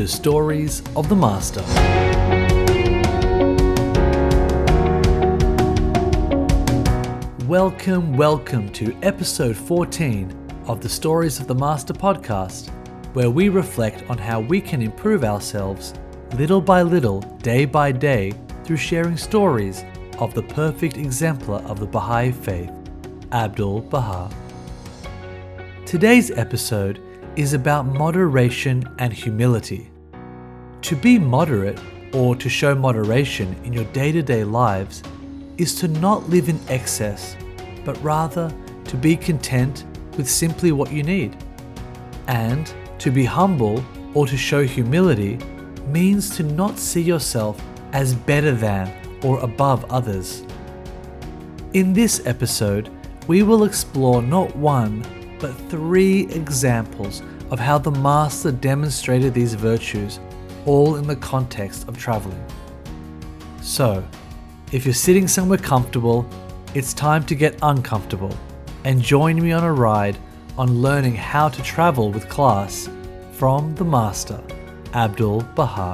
Stories of the Master. Welcome to episode 14 of the Stories of the Master podcast, where we reflect on how we can improve ourselves little by little, day by day, through sharing stories of the perfect exemplar of the Baha'i faith, Abdu'l-Baha. Today's episode is about moderation and humility. To be moderate, or to show moderation in your day-to-day lives, is to not live in excess, but rather to be content with simply what you need. And to be humble, or to show humility, means to not see yourself as better than or above others. In this episode, we will explore not one, but 3 examples of how the Master demonstrated these virtues, all in the context of traveling. So, if you're sitting somewhere comfortable, it's time to get uncomfortable and join me on a ride on learning how to travel with class from the Master, Abdu'l-Baha.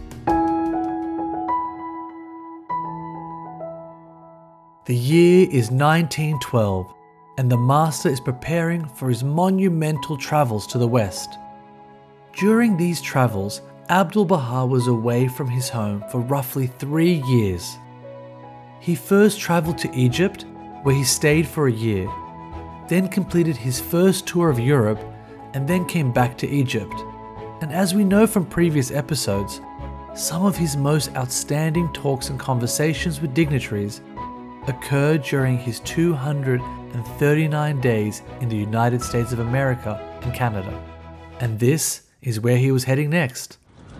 The year is 1912, and the Master is preparing for his monumental travels to the West. During these travels, Abdu'l-Baha was away from his home for roughly 3 years. He first travelled to Egypt, where he stayed for a year, then completed his first tour of Europe, and then came back to Egypt. And as we know from previous episodes, some of his most outstanding talks and conversations with dignitaries occurred during his 239 days in the United States of America and Canada. And this is where he was heading next.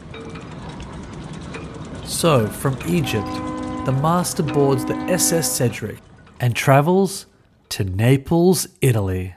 So, from Egypt, the Master boards the SS Cedric and travels to Naples, Italy.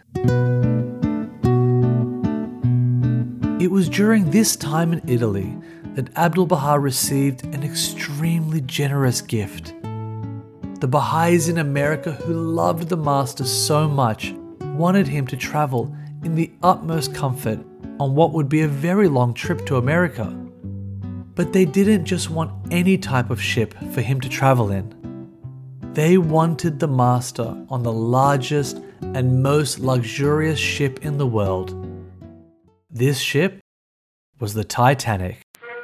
It was during this time in Italy that Abdu'l-Baha received an extremely generous gift. The Baha'is in America who loved the Master so much wanted him to travel in the utmost comfort on what would be a very long trip to America. But they didn't just want any type of ship for him to travel in. They wanted the Master on the largest and most luxurious ship in the world. This ship was the Titanic.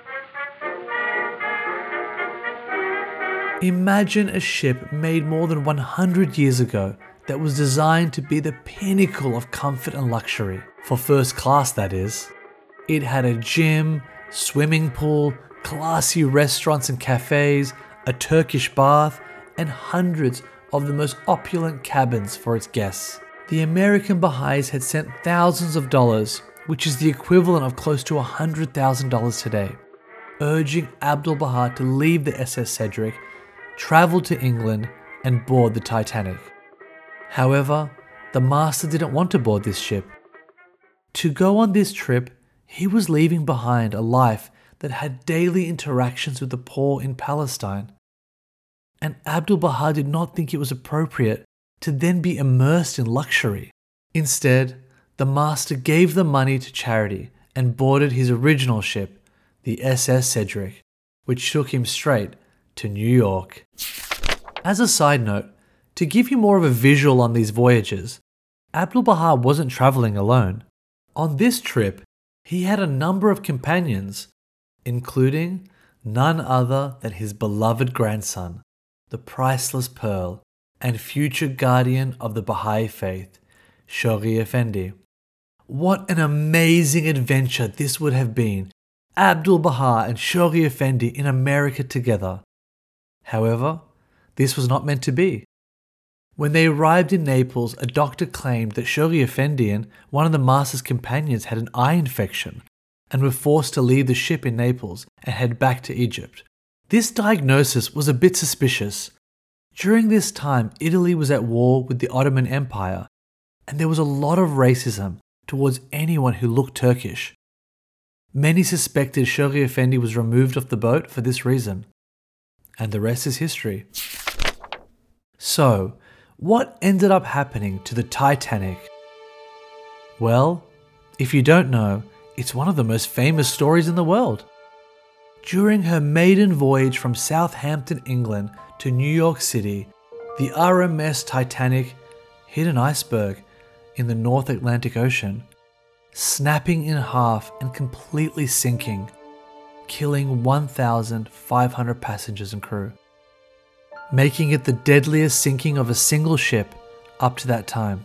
Imagine a ship made more than 100 years ago that was designed to be the pinnacle of comfort and luxury, for first class that is. It had a gym, swimming pool, classy restaurants and cafes, a Turkish bath, and hundreds of the most opulent cabins for its guests. The American Baha'is had sent thousands of dollars, which is the equivalent of close to $100,000 today, urging Abdu'l-Baha to leave the SS Cedric, travel to England, and board the Titanic. However, the Master didn't want to board this ship. To go on this trip, he was leaving behind a life that had daily interactions with the poor in Palestine. And Abdu'l-Baha did not think it was appropriate to then be immersed in luxury. Instead, the Master gave the money to charity and boarded his original ship, the SS Cedric, which took him straight to New York. As a side note, to give you more of a visual on these voyages, Abdu'l-Baha wasn't traveling alone. On this trip, he had a number of companions, including none other than his beloved grandson, the priceless pearl and future guardian of the Baha'i faith, Shoghi Effendi. What an amazing adventure this would have been, Abdu'l-Baha and Shoghi Effendi in America together. However, this was not meant to be. When they arrived in Naples, a doctor claimed that Shoghi Effendi and one of the Master's companions had an eye infection and were forced to leave the ship in Naples and head back to Egypt. This diagnosis was a bit suspicious. During this time, Italy was at war with the Ottoman Empire, and there was a lot of racism towards anyone who looked Turkish. Many suspected Shoghi Effendi was removed off the boat for this reason. And the rest is history. So, what ended up happening to the Titanic? Well, if you don't know, It's one of the most famous stories in the world. During her maiden voyage from Southampton, England to New York City, the RMS Titanic hit an iceberg in the North Atlantic Ocean, snapping in half and completely sinking, killing 1,500 passengers and crew, making it the deadliest sinking of a single ship up to that time.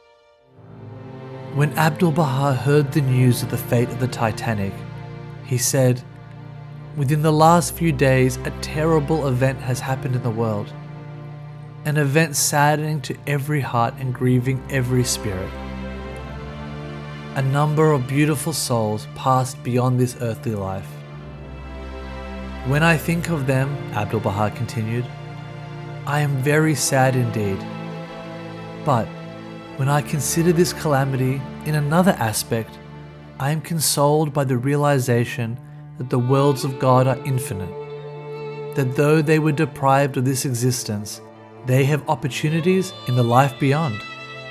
When Abdu'l-Baha heard the news of the fate of the Titanic, he said, "Within the last few days, a terrible event has happened in the world. An event saddening to every heart and grieving every spirit. A number of beautiful souls passed beyond this earthly life. When I think of them," Abdu'l-Baha continued, "I am very sad indeed. But when I consider this calamity in another aspect, I am consoled by the realization that the worlds of God are infinite, that though they were deprived of this existence, they have opportunities in the life beyond."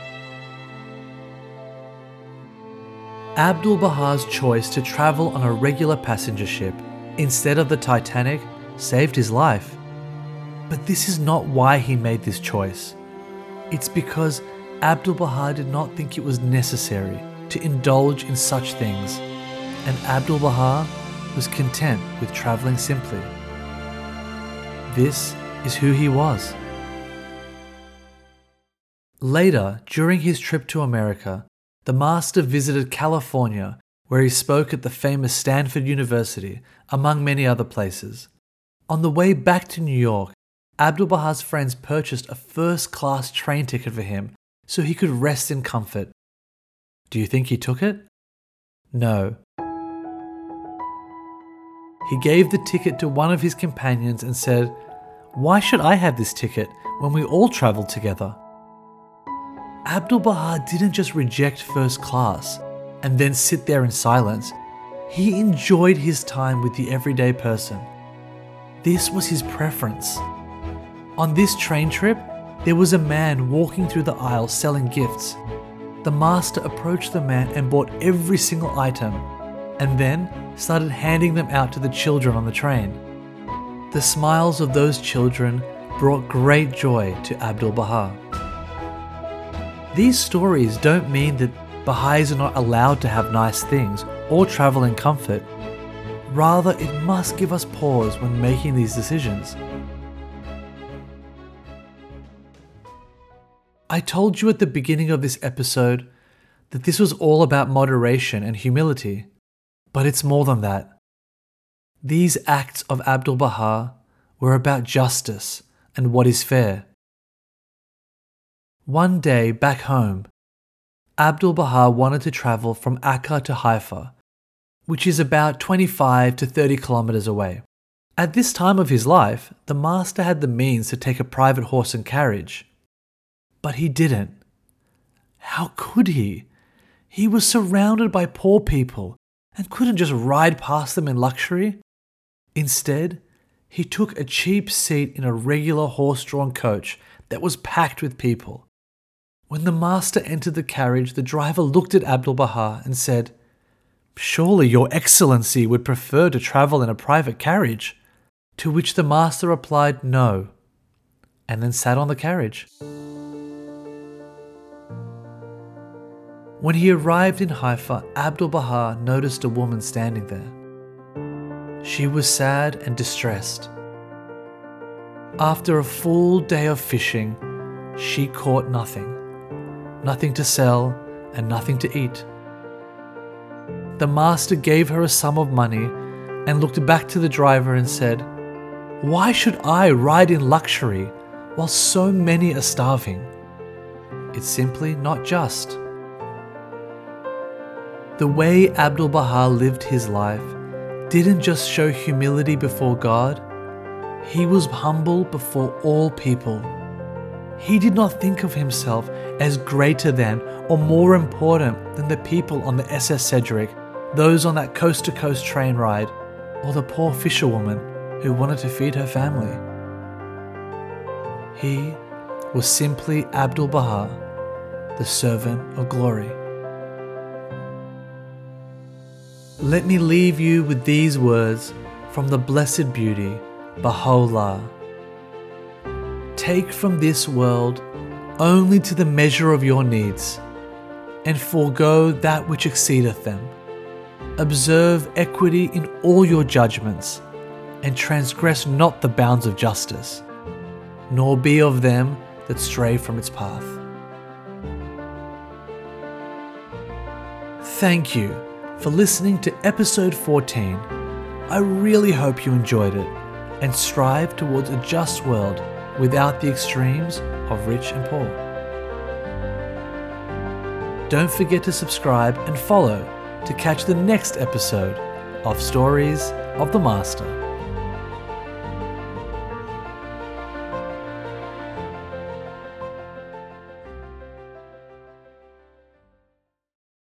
Abdu'l-Baha's choice to travel on a regular passenger ship instead of the Titanic saved his life. But this is not why he made this choice. It's because Abdu'l-Baha did not think it was necessary to indulge in such things, and Abdu'l-Baha was content with traveling simply. This is who he was. Later, during his trip to America, the Master visited California, where he spoke at the famous Stanford University, among many other places. On the way back to New York, Abdu'l-Baha's friends purchased a first-class train ticket for him so he could rest in comfort. Do you think he took it? No. He gave the ticket to one of his companions and said, "Why should I have this ticket when we all travel together?" Abdu'l-Baha didn't just reject first class and then sit there in silence. He enjoyed his time with the everyday person. This was his preference. On this train trip, there was a man walking through the aisle selling gifts. The Master approached the man and bought every single item, and then started handing them out to the children on the train. The smiles of those children brought great joy to Abdu'l-Baha. These stories don't mean that Baha'is are not allowed to have nice things or travel in comfort. Rather, it must give us pause when making these decisions. I told you at the beginning of this episode that this was all about moderation and humility, but it's more than that. These acts of Abdu'l-Baha were about justice and what is fair. One day back home, Abdu'l-Baha wanted to travel from Akka to Haifa, which is about 25 to 30 kilometers away. At this time of his life, the Master had the means to take a private horse and carriage. But he didn't. How could he? He was surrounded by poor people and couldn't just ride past them in luxury. Instead, he took a cheap seat in a regular horse-drawn coach that was packed with people. When the Master entered the carriage, the driver looked at Abdu'l-Baha and said, "Surely your Excellency would prefer to travel in a private carriage?" To which the Master replied, "No," and then sat on the carriage. When he arrived in Haifa, Abdu'l-Baha noticed a woman standing there. She was sad and distressed. After a full day of fishing, she caught nothing. Nothing to sell and nothing to eat. The Master gave her a sum of money and looked back to the driver and said, "Why should I ride in luxury while so many are starving? It's simply not just." The way Abdu'l-Baha lived his life didn't just show humility before God, he was humble before all people. He did not think of himself as greater than or more important than the people on the SS Cedric, those on that coast-to-coast train ride, or the poor fisherwoman who wanted to feed her family. He was simply Abdu'l-Baha, the servant of glory. Let me leave you with these words from the Blessed Beauty, Baha'u'llah. Take from this world only to the measure of your needs, and forego that which exceedeth them. Observe equity in all your judgments, and transgress not the bounds of justice, nor be of them that stray from its path. Thank you for listening to episode 14. I really hope you enjoyed it and strive towards a just world without the extremes of rich and poor. Don't forget to subscribe and follow to catch the next episode of Stories of the Master.